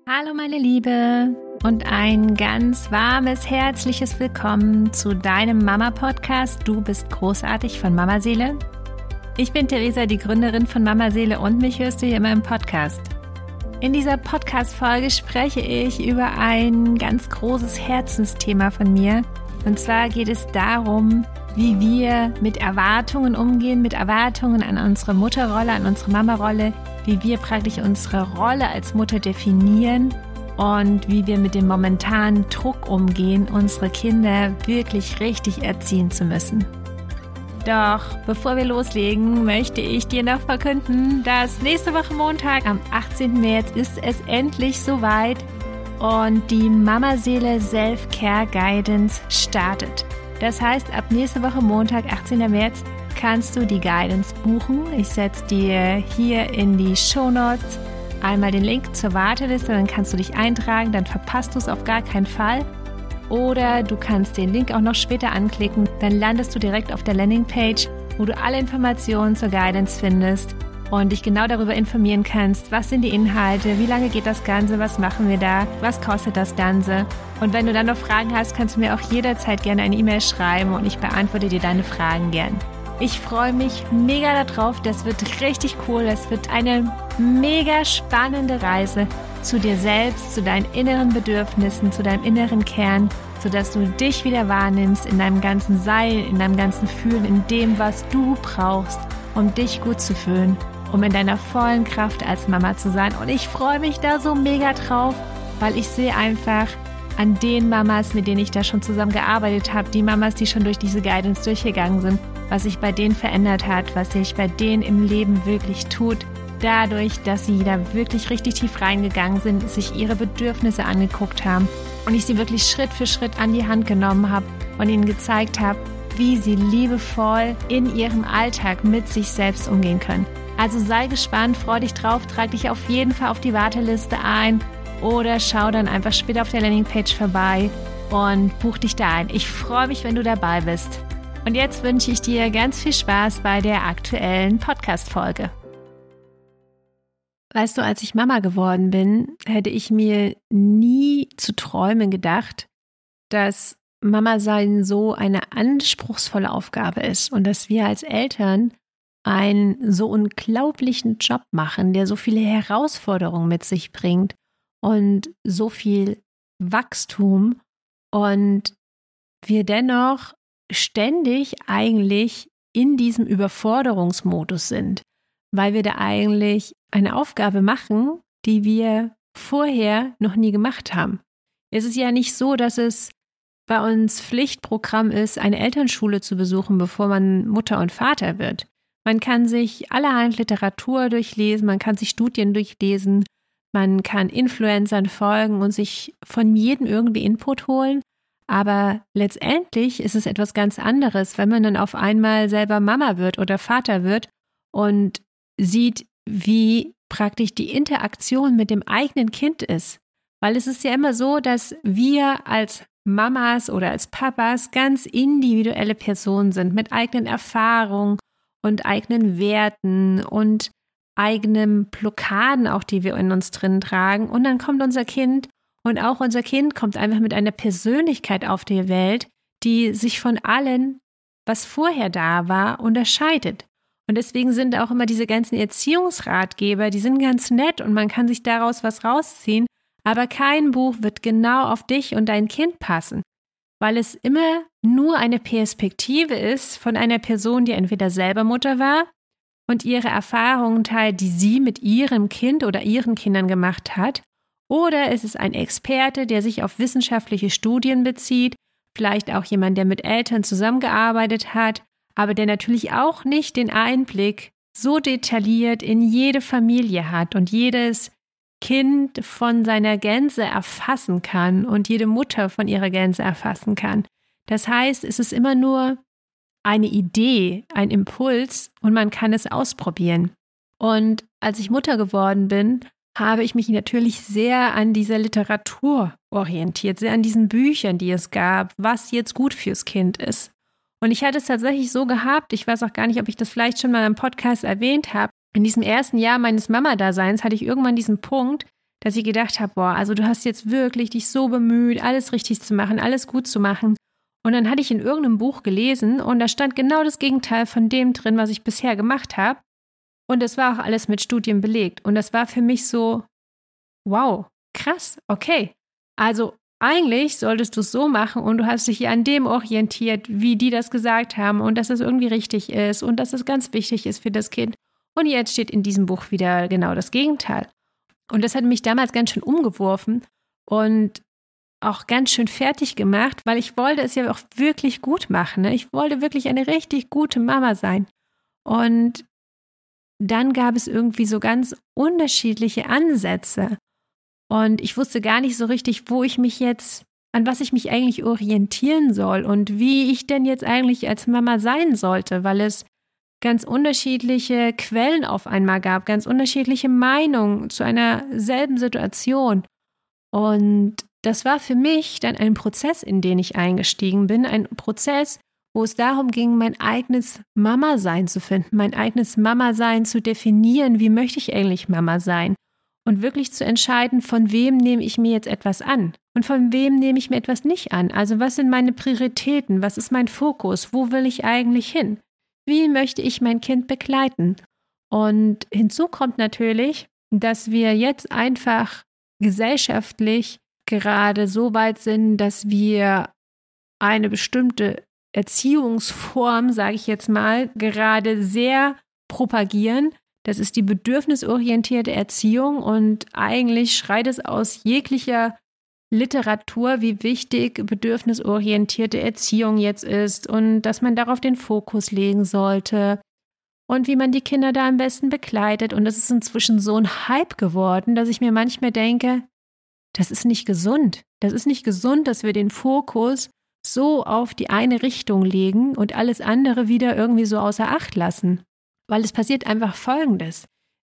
Hallo meine Liebe und ein ganz warmes, herzliches Willkommen zu deinem Mama-Podcast Du bist großartig von Mamaseele. Ich bin Theresa, die Gründerin von Mamaseele und mich hörst du hier immer im Podcast. In dieser Podcast-Folge spreche ich über ein ganz großes Herzensthema von mir. Und zwar geht es darum, wie wir mit Erwartungen umgehen, mit Erwartungen an unsere Mutterrolle, an unsere Mamarolle, wie wir praktisch unsere Rolle als Mutter definieren und wie wir mit dem momentanen Druck umgehen, unsere Kinder wirklich richtig erziehen zu müssen. Doch bevor wir loslegen, möchte ich dir noch verkünden, dass nächste Woche Montag, am 18. März, ist es endlich soweit und die Mamaseele Self-Care Guidance startet. Das heißt, ab nächste Woche Montag, 18. März, kannst du die Guidance buchen. Ich setze dir hier in die Shownotes einmal den Link zur Warteliste, dann kannst du dich eintragen, dann verpasst du es auf gar keinen Fall. Oder du kannst den Link auch noch später anklicken, dann landest du direkt auf der Landingpage, wo du alle Informationen zur Guidance findest und dich genau darüber informieren kannst, was sind die Inhalte, wie lange geht das Ganze, was machen wir da, was kostet das Ganze. Und wenn du dann noch Fragen hast, kannst du mir auch jederzeit gerne eine E-Mail schreiben und ich beantworte dir deine Fragen gern. Ich freue mich mega darauf, das wird richtig cool, das wird eine mega spannende Reise zu dir selbst, zu deinen inneren Bedürfnissen, zu deinem inneren Kern, sodass du dich wieder wahrnimmst in deinem ganzen Sein, in deinem ganzen Fühlen, in dem, was du brauchst, um dich gut zu fühlen, um in deiner vollen Kraft als Mama zu sein. Und ich freue mich da so mega drauf, weil ich sehe einfach an den Mamas, mit denen ich da schon zusammen gearbeitet habe, die Mamas, die schon durch diese Guidance durchgegangen sind, was sich bei denen verändert hat, was sich bei denen im Leben wirklich tut, dadurch, dass sie da wirklich richtig tief reingegangen sind, sich ihre Bedürfnisse angeguckt haben und ich sie wirklich Schritt für Schritt an die Hand genommen habe und ihnen gezeigt habe, wie sie liebevoll in ihrem Alltag mit sich selbst umgehen können. Also sei gespannt, freu dich drauf, trag dich auf jeden Fall auf die Warteliste ein oder schau dann einfach später auf der Landingpage vorbei und buch dich da ein. Ich freue mich, wenn du dabei bist. Und jetzt wünsche ich dir ganz viel Spaß bei der aktuellen Podcast-Folge. Weißt du, als ich Mama geworden bin, hätte ich mir nie zu träumen gedacht, dass Mama sein so eine anspruchsvolle Aufgabe ist und dass wir als Eltern einen so unglaublichen Job machen, der so viele Herausforderungen mit sich bringt und so viel Wachstum und wir dennoch ständig eigentlich in diesem Überforderungsmodus sind, weil wir da eigentlich eine Aufgabe machen, die wir vorher noch nie gemacht haben. Es ist ja nicht so, dass es bei uns Pflichtprogramm ist, eine Elternschule zu besuchen, bevor man Mutter und Vater wird. Man kann sich allerhand Literatur durchlesen, man kann sich Studien durchlesen, man kann Influencern folgen und sich von jedem irgendwie Input holen. Aber letztendlich ist es etwas ganz anderes, wenn man dann auf einmal selber Mama wird oder Vater wird und sieht, wie praktisch die Interaktion mit dem eigenen Kind ist. Weil es ist ja immer so, dass wir als Mamas oder als Papas ganz individuelle Personen sind mit eigenen Erfahrungen und eigenen Werten und eigenen Blockaden auch, die wir in uns drin tragen. Und dann kommt unser Kind und auch unser Kind kommt einfach mit einer Persönlichkeit auf die Welt, die sich von allen, was vorher da war, unterscheidet. Und deswegen sind auch immer diese ganzen Erziehungsratgeber, die sind ganz nett und man kann sich daraus was rausziehen, aber kein Buch wird genau auf dich und dein Kind passen, weil es immer nur eine Perspektive ist von einer Person, die entweder selber Mutter war und ihre Erfahrungen teilt, die sie mit ihrem Kind oder ihren Kindern gemacht hat, oder es ist ein Experte, der sich auf wissenschaftliche Studien bezieht, vielleicht auch jemand, der mit Eltern zusammengearbeitet hat, aber der natürlich auch nicht den Einblick so detailliert in jede Familie hat und jedes Kind von seiner Gänze erfassen kann und jede Mutter von ihrer Gänze erfassen kann. Das heißt, es ist immer nur eine Idee, ein Impuls und man kann es ausprobieren. Und als ich Mutter geworden bin, habe ich mich natürlich sehr an dieser Literatur orientiert, sehr an diesen Büchern, die es gab, was jetzt gut fürs Kind ist. Und ich hatte es tatsächlich so gehabt, ich weiß auch gar nicht, ob ich das vielleicht schon mal im Podcast erwähnt habe, in diesem ersten Jahr meines Mama-Daseins hatte ich irgendwann diesen Punkt, dass ich gedacht habe, boah, also du hast jetzt wirklich dich so bemüht, alles richtig zu machen, alles gut zu machen. Und dann hatte ich in irgendeinem Buch gelesen und da stand genau das Gegenteil von dem drin, was ich bisher gemacht habe. Und das war auch alles mit Studien belegt. Und das war für mich so, wow, krass, okay. Also eigentlich solltest du es so machen und du hast dich ja an dem orientiert, wie die das gesagt haben und dass es irgendwie richtig ist und dass es ganz wichtig ist für das Kind. Und jetzt steht in diesem Buch wieder genau das Gegenteil. Und das hat mich damals ganz schön umgeworfen und auch ganz schön fertig gemacht, weil ich wollte es ja auch wirklich gut machen. Ne? Ich wollte wirklich eine richtig gute Mama sein. Und dann gab es irgendwie so ganz unterschiedliche Ansätze. Und ich wusste gar nicht so richtig, an was ich mich eigentlich orientieren soll und wie ich denn jetzt eigentlich als Mama sein sollte, weil es ganz unterschiedliche Quellen auf einmal gab, ganz unterschiedliche Meinungen zu einer selben Situation. Und das war für mich dann ein Prozess, in den ich eingestiegen bin, ein Prozess, wo es darum ging, mein eigenes Mama-Sein zu finden, mein eigenes Mama-Sein zu definieren, wie möchte ich eigentlich Mama sein und wirklich zu entscheiden, von wem nehme ich mir jetzt etwas an und von wem nehme ich mir etwas nicht an. Also was sind meine Prioritäten, was ist mein Fokus, wo will ich eigentlich hin, wie möchte ich mein Kind begleiten. Und hinzu kommt natürlich, dass wir jetzt einfach gesellschaftlich gerade so weit sind, dass wir eine bestimmte Erziehungsform, sage ich jetzt mal, gerade sehr propagieren. Das ist die bedürfnisorientierte Erziehung und eigentlich schreit es aus jeglicher Literatur, wie wichtig bedürfnisorientierte Erziehung jetzt ist und dass man darauf den Fokus legen sollte und wie man die Kinder da am besten begleitet. Und das ist inzwischen so ein Hype geworden, dass ich mir manchmal denke, das ist nicht gesund. Das ist nicht gesund, dass wir den Fokus so auf die eine Richtung legen und alles andere wieder irgendwie so außer Acht lassen. Weil es passiert einfach Folgendes.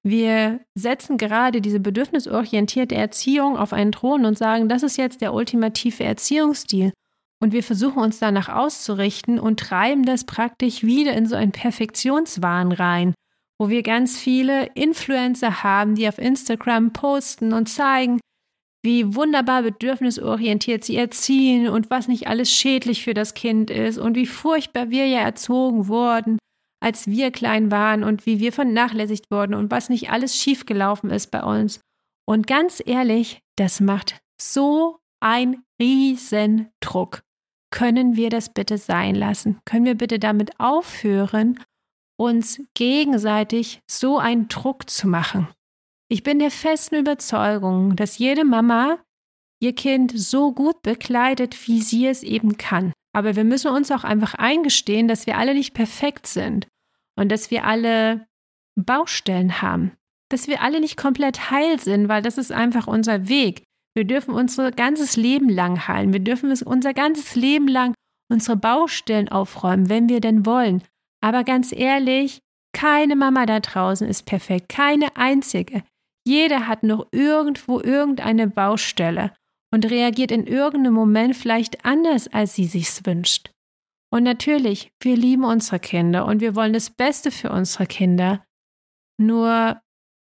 Wir setzen gerade diese bedürfnisorientierte Erziehung auf einen Thron und sagen, das ist jetzt der ultimative Erziehungsstil. Und wir versuchen uns danach auszurichten und treiben das praktisch wieder in so einen Perfektionswahn rein, wo wir ganz viele Influencer haben, die auf Instagram posten und zeigen, wie wunderbar bedürfnisorientiert sie erziehen und was nicht alles schädlich für das Kind ist und wie furchtbar wir ja erzogen wurden, als wir klein waren und wie wir vernachlässigt wurden und was nicht alles schiefgelaufen ist bei uns. Und ganz ehrlich, das macht so einen riesen Druck. Können wir das bitte sein lassen? Können wir bitte damit aufhören, uns gegenseitig so einen Druck zu machen? Ich bin der festen Überzeugung, dass jede Mama ihr Kind so gut begleitet, wie sie es eben kann. Aber wir müssen uns auch einfach eingestehen, dass wir alle nicht perfekt sind und dass wir alle Baustellen haben, dass wir alle nicht komplett heil sind, weil das ist einfach unser Weg. Wir dürfen unser ganzes Leben lang heilen. Wir dürfen unser ganzes Leben lang unsere Baustellen aufräumen, wenn wir denn wollen. Aber ganz ehrlich, keine Mama da draußen ist perfekt, keine einzige. Jeder hat noch irgendwo irgendeine Baustelle und reagiert in irgendeinem Moment vielleicht anders, als sie sich's wünscht. Und natürlich, wir lieben unsere Kinder und wir wollen das Beste für unsere Kinder. Nur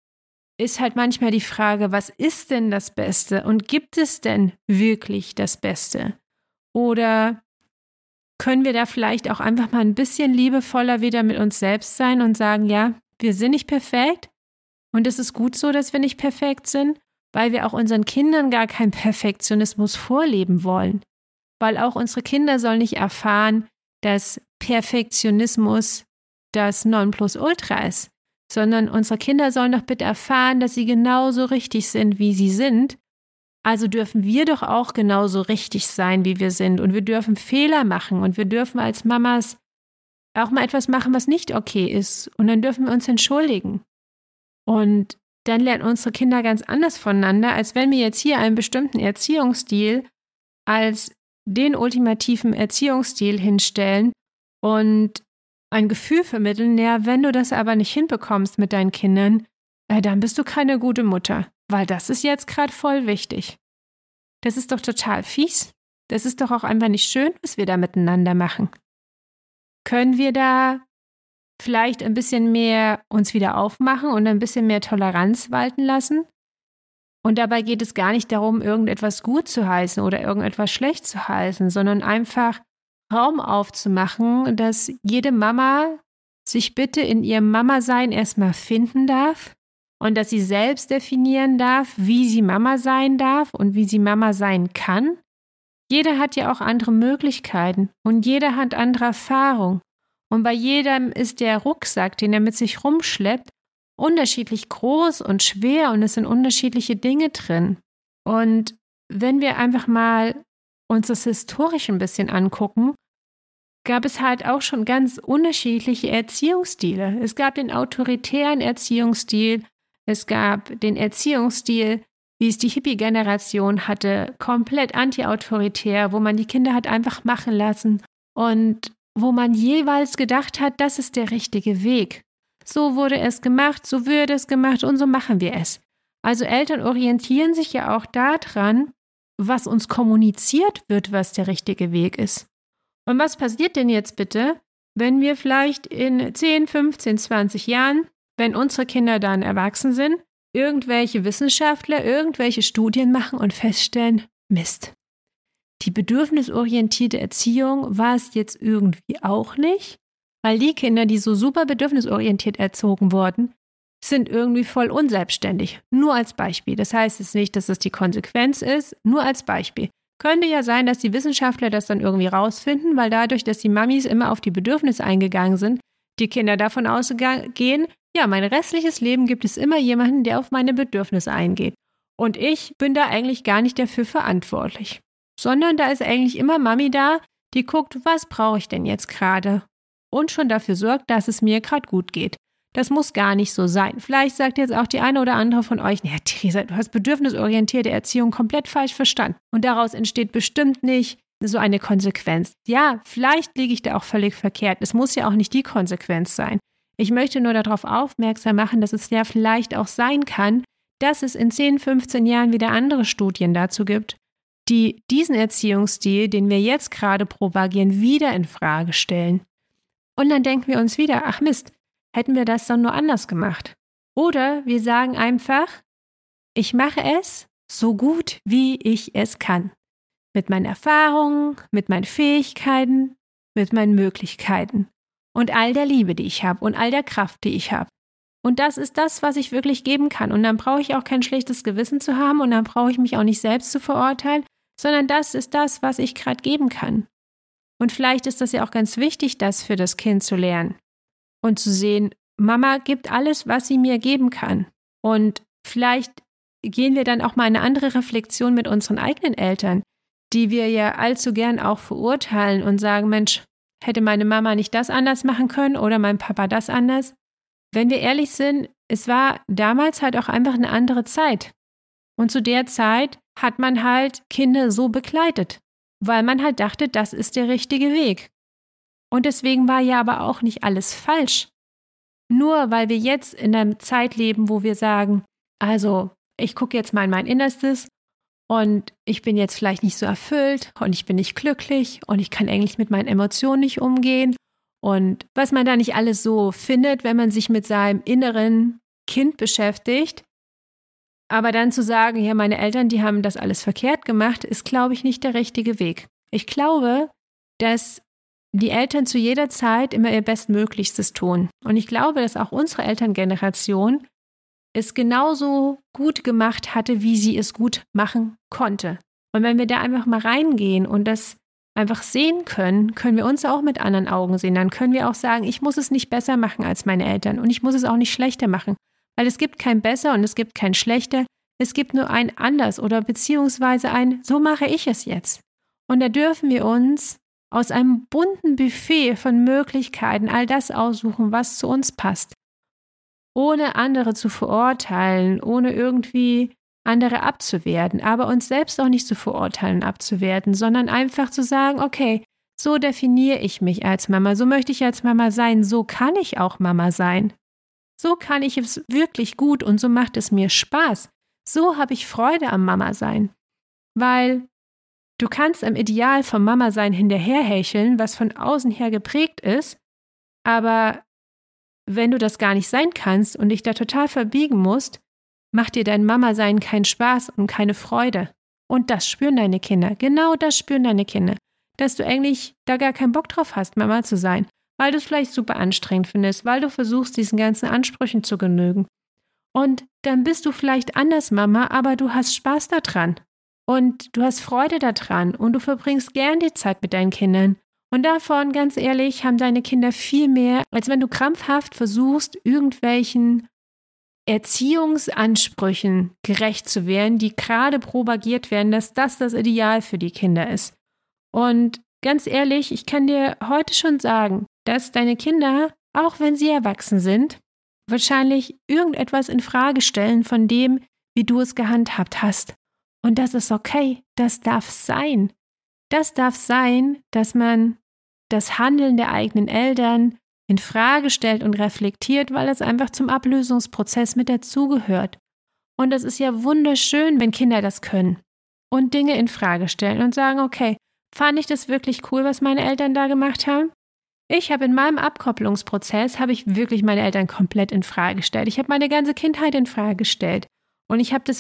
ist halt manchmal die Frage, was ist denn das Beste und gibt es denn wirklich das Beste? Oder können wir da vielleicht auch einfach mal ein bisschen liebevoller wieder mit uns selbst sein und sagen, ja, wir sind nicht perfekt und es ist gut so, dass wir nicht perfekt sind, weil wir auch unseren Kindern gar keinen Perfektionismus vorleben wollen. Weil auch unsere Kinder sollen nicht erfahren, dass Perfektionismus das Nonplusultra ist, sondern unsere Kinder sollen doch bitte erfahren, dass sie genauso richtig sind, wie sie sind. Also dürfen wir doch auch genauso richtig sein, wie wir sind. Und wir dürfen Fehler machen und wir dürfen als Mamas auch mal etwas machen, was nicht okay ist. Und dann dürfen wir uns entschuldigen. Und dann lernen unsere Kinder ganz anders voneinander, als wenn wir jetzt hier einen bestimmten Erziehungsstil als den ultimativen Erziehungsstil hinstellen und ein Gefühl vermitteln, ja, wenn du das aber nicht hinbekommst mit deinen Kindern, dann bist du keine gute Mutter, weil das ist jetzt gerade voll wichtig. Das ist doch total fies. Das ist doch auch einfach nicht schön, was wir da miteinander machen. Können wir da vielleicht ein bisschen mehr uns wieder aufmachen und ein bisschen mehr Toleranz walten lassen? Und dabei geht es gar nicht darum, irgendetwas gut zu heißen oder irgendetwas schlecht zu heißen, sondern einfach Raum aufzumachen, dass jede Mama sich bitte in ihrem Mama-Sein erstmal finden darf und dass sie selbst definieren darf, wie sie Mama sein darf und wie sie Mama sein kann. Jeder hat ja auch andere Möglichkeiten und jeder hat andere Erfahrungen. Und bei jedem ist der Rucksack, den er mit sich rumschleppt, unterschiedlich groß und schwer und es sind unterschiedliche Dinge drin. Und wenn wir einfach mal uns das historisch ein bisschen angucken, gab es halt auch schon ganz unterschiedliche Erziehungsstile. Es gab den autoritären Erziehungsstil, es gab den Erziehungsstil, wie es die Hippie-Generation hatte, komplett anti-autoritär, wo man die Kinder hat einfach machen lassen und wo man jeweils gedacht hat, das ist der richtige Weg. So wurde es gemacht, so würde es gemacht und so machen wir es. Also Eltern orientieren sich ja auch daran, was uns kommuniziert wird, was der richtige Weg ist. Und was passiert denn jetzt bitte, wenn wir vielleicht in 10, 15, 20 Jahren, wenn unsere Kinder dann erwachsen sind, irgendwelche Wissenschaftler irgendwelche Studien machen und feststellen, Mist, die bedürfnisorientierte Erziehung war es jetzt irgendwie auch nicht, weil die Kinder, die so super bedürfnisorientiert erzogen wurden, sind irgendwie voll unselbstständig. Nur als Beispiel. Das heißt jetzt nicht, dass das die Konsequenz ist, nur als Beispiel. Könnte ja sein, dass die Wissenschaftler das dann irgendwie rausfinden, weil dadurch, dass die Mamis immer auf die Bedürfnisse eingegangen sind, die Kinder davon ausgehen, ja, mein restliches Leben gibt es immer jemanden, der auf meine Bedürfnisse eingeht. Und ich bin da eigentlich gar nicht dafür verantwortlich. Sondern da ist eigentlich immer Mami da, die guckt, was brauche ich denn jetzt gerade? Und schon dafür sorgt, dass es mir gerade gut geht. Das muss gar nicht so sein. Vielleicht sagt jetzt auch die eine oder andere von euch, naja, Theresa, du hast bedürfnisorientierte Erziehung komplett falsch verstanden. Und daraus entsteht bestimmt nicht so eine Konsequenz. Ja, vielleicht liege ich da auch völlig verkehrt. Es muss ja auch nicht die Konsequenz sein. Ich möchte nur darauf aufmerksam machen, dass es ja vielleicht auch sein kann, dass es in 10, 15 Jahren wieder andere Studien dazu gibt, die diesen Erziehungsstil, den wir jetzt gerade propagieren, wieder in Frage stellen. Und dann denken wir uns wieder, ach Mist, hätten wir das dann nur anders gemacht. Oder wir sagen einfach, ich mache es so gut, wie ich es kann. Mit meinen Erfahrungen, mit meinen Fähigkeiten, mit meinen Möglichkeiten. Und all der Liebe, die ich habe und all der Kraft, die ich habe. Und das ist das, was ich wirklich geben kann. Und dann brauche ich auch kein schlechtes Gewissen zu haben und dann brauche ich mich auch nicht selbst zu verurteilen, sondern das ist das, was ich gerade geben kann. Und vielleicht ist das ja auch ganz wichtig, das für das Kind zu lernen und zu sehen, Mama gibt alles, was sie mir geben kann. Und vielleicht gehen wir dann auch mal eine andere Reflexion mit unseren eigenen Eltern, die wir ja allzu gern auch verurteilen und sagen, Mensch, hätte meine Mama nicht das anders machen können oder mein Papa das anders? Wenn wir ehrlich sind, es war damals halt auch einfach eine andere Zeit. Und zu der Zeit hat man halt Kinder so begleitet, weil man halt dachte, das ist der richtige Weg. Und deswegen war ja aber auch nicht alles falsch. Nur weil wir jetzt in einer Zeit leben, wo wir sagen, also ich gucke jetzt mal in mein Innerstes und ich bin jetzt vielleicht nicht so erfüllt und ich bin nicht glücklich und ich kann eigentlich mit meinen Emotionen nicht umgehen. Und was man da nicht alles so findet, wenn man sich mit seinem inneren Kind beschäftigt. Aber dann zu sagen, ja, meine Eltern, die haben das alles verkehrt gemacht, ist, glaube ich, nicht der richtige Weg. Ich glaube, dass die Eltern zu jeder Zeit immer ihr Bestmöglichstes tun. Und ich glaube, dass auch unsere Elterngeneration es genauso gut gemacht hatte, wie sie es gut machen konnte. Und wenn wir da einfach mal reingehen und das einfach sehen können, können wir uns auch mit anderen Augen sehen. Dann können wir auch sagen, ich muss es nicht besser machen als meine Eltern und ich muss es auch nicht schlechter machen. Weil es gibt kein besser und es gibt kein schlechter. Es gibt nur ein anders oder beziehungsweise ein, so mache ich es jetzt. Und da dürfen wir uns aus einem bunten Buffet von Möglichkeiten all das aussuchen, was zu uns passt. Ohne andere zu verurteilen, ohne irgendwie andere abzuwerten, aber uns selbst auch nicht zu verurteilen, abzuwerten, sondern einfach zu sagen, okay, so definiere ich mich als Mama, so möchte ich als Mama sein, so kann ich auch Mama sein. So kann ich es wirklich gut und so macht es mir Spaß. So habe ich Freude am Mama sein. Weil du kannst im Ideal vom Mama sein hinterherhecheln, was von außen her geprägt ist, aber wenn du das gar nicht sein kannst und dich da total verbiegen musst, macht dir dein Mama-Sein keinen Spaß und keine Freude. Und das spüren deine Kinder. Genau das spüren deine Kinder. Dass du eigentlich da gar keinen Bock drauf hast, Mama zu sein. Weil du es vielleicht super anstrengend findest, weil du versuchst, diesen ganzen Ansprüchen zu genügen. Und dann bist du vielleicht anders Mama, aber du hast Spaß daran. Und du hast Freude daran. Und du verbringst gern die Zeit mit deinen Kindern. Und davon, ganz ehrlich, haben deine Kinder viel mehr, als wenn du krampfhaft versuchst, irgendwelchen Erziehungsansprüchen gerecht zu werden, die gerade propagiert werden, dass das Ideal für die Kinder ist. Und ganz ehrlich, ich kann dir heute schon sagen, dass deine Kinder, auch wenn sie erwachsen sind, wahrscheinlich irgendetwas in Frage stellen von dem, wie du es gehandhabt hast. Und das ist okay, das darf sein. Das darf sein, dass man das Handeln der eigenen Eltern in Frage stellt und reflektiert, weil es einfach zum Ablösungsprozess mit dazugehört. Und es ist ja wunderschön, wenn Kinder das können und Dinge in Frage stellen und sagen, okay, fand ich das wirklich cool, was meine Eltern da gemacht haben? Ich habe in meinem Abkopplungsprozess, wirklich meine Eltern komplett in Frage gestellt. Ich habe meine ganze Kindheit in Frage gestellt. Und ich habe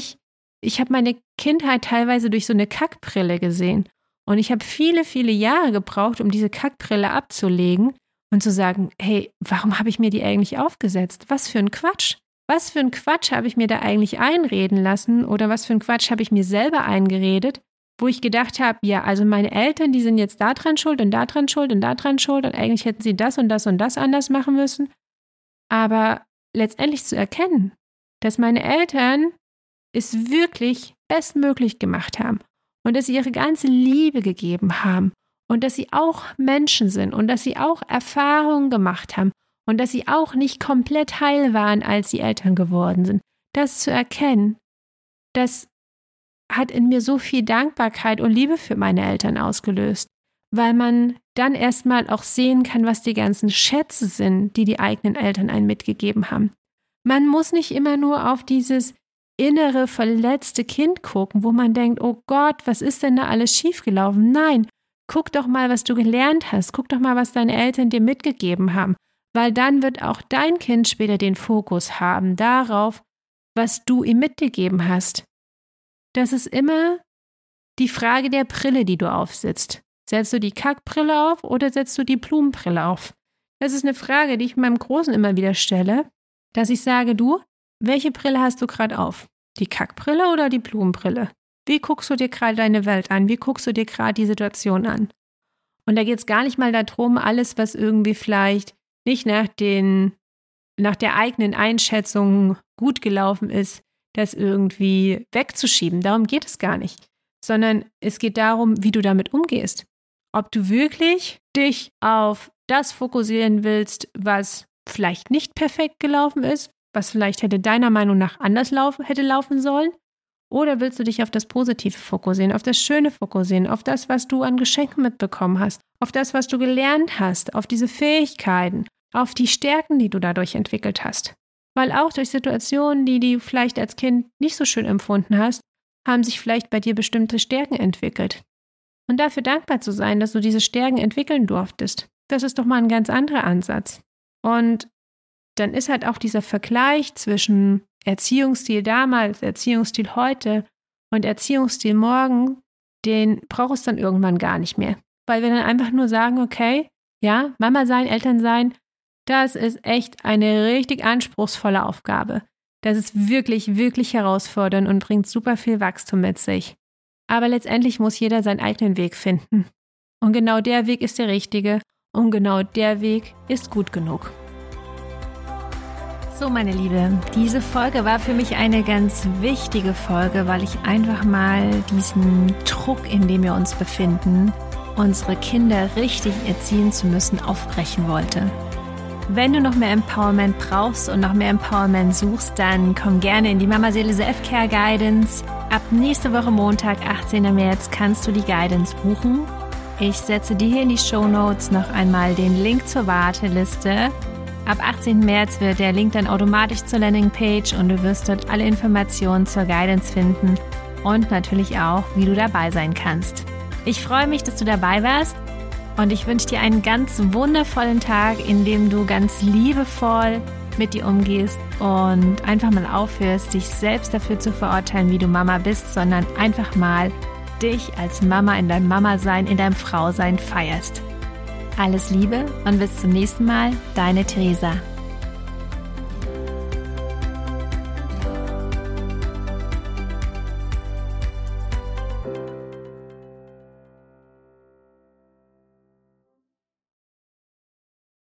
meine Kindheit teilweise durch so eine Kackbrille gesehen. Und ich habe viele, viele Jahre gebraucht, um diese Kackbrille abzulegen und zu sagen, hey, warum habe ich mir die eigentlich aufgesetzt? Was für ein Quatsch. Was für ein Quatsch habe ich mir da eigentlich einreden lassen oder was für ein Quatsch habe ich mir selber eingeredet, wo ich gedacht habe, ja, also meine Eltern, die sind jetzt da dran schuld und da dran schuld und da dran schuld und eigentlich hätten sie das und das und das anders machen müssen. Aber letztendlich zu erkennen, dass meine Eltern es wirklich bestmöglich gemacht haben und dass sie ihre ganze Liebe gegeben haben und dass sie auch Menschen sind und dass sie auch Erfahrungen gemacht haben und dass sie auch nicht komplett heil waren, als sie Eltern geworden sind. Das zu erkennen, das hat in mir so viel Dankbarkeit und Liebe für meine Eltern ausgelöst, weil man dann erstmal auch sehen kann, was die ganzen Schätze sind, die die eigenen Eltern einem mitgegeben haben. Man muss nicht immer nur auf dieses innere, verletzte Kind gucken, wo man denkt, oh Gott, was ist denn da alles schiefgelaufen? Nein, guck doch mal, was du gelernt hast. Guck doch mal, was deine Eltern dir mitgegeben haben. Weil dann wird auch dein Kind später den Fokus haben darauf, was du ihm mitgegeben hast. Das ist immer die Frage der Brille, die du aufsetzt. Setzt du die Kackbrille auf oder setzt du die Blumenbrille auf? Das ist eine Frage, die ich meinem Großen immer wieder stelle, dass ich sage, du, welche Brille hast du gerade auf? Die Kackbrille oder die Blumenbrille? Wie guckst du dir gerade deine Welt an? Wie guckst du dir gerade die Situation an? Und da geht es gar nicht mal darum, alles, was irgendwie vielleicht nicht nach der eigenen Einschätzung gut gelaufen ist, das irgendwie wegzuschieben. Darum geht es gar nicht. Sondern es geht darum, wie du damit umgehst. Ob du wirklich dich auf das fokussieren willst, was vielleicht nicht perfekt gelaufen ist, was vielleicht hätte deiner Meinung nach anders hätte laufen sollen? Oder willst du dich auf das Positive fokussieren, auf das Schöne fokussieren, auf das, was du an Geschenken mitbekommen hast, auf das, was du gelernt hast, auf diese Fähigkeiten, auf die Stärken, die du dadurch entwickelt hast? Weil auch durch Situationen, die du vielleicht als Kind nicht so schön empfunden hast, haben sich vielleicht bei dir bestimmte Stärken entwickelt. Und dafür dankbar zu sein, dass du diese Stärken entwickeln durftest, das ist doch mal ein ganz anderer Ansatz. Und dann ist halt auch dieser Vergleich zwischen Erziehungsstil damals, Erziehungsstil heute und Erziehungsstil morgen, den braucht es dann irgendwann gar nicht mehr. Weil wir dann einfach nur sagen, okay, ja, Mama sein, Eltern sein, das ist echt eine richtig anspruchsvolle Aufgabe. Das ist wirklich, wirklich herausfordernd und bringt super viel Wachstum mit sich. Aber letztendlich muss jeder seinen eigenen Weg finden. Und genau der Weg ist der richtige und genau der Weg ist gut genug. So, meine Liebe, diese Folge war für mich eine ganz wichtige Folge, weil ich einfach mal diesen Druck, in dem wir uns befinden, unsere Kinder richtig erziehen zu müssen, aufbrechen wollte. Wenn du noch mehr Empowerment brauchst und noch mehr Empowerment suchst, dann komm gerne in die Mama Seele Self-Care Guidance. Ab nächste Woche Montag, 18. März, kannst du die Guidance buchen. Ich setze dir hier in die Shownotes noch einmal den Link zur Warteliste. Ab 18. März wird der Link dann automatisch zur Landingpage und du wirst dort alle Informationen zur Guidance finden und natürlich auch, wie du dabei sein kannst. Ich freue mich, dass du dabei warst und ich wünsche dir einen ganz wundervollen Tag, in dem du ganz liebevoll mit dir umgehst und einfach mal aufhörst, dich selbst dafür zu verurteilen, wie du Mama bist, sondern einfach mal dich als Mama in deinem Mama-Sein, in deinem Frausein feierst. Alles Liebe und bis zum nächsten Mal, deine Theresa.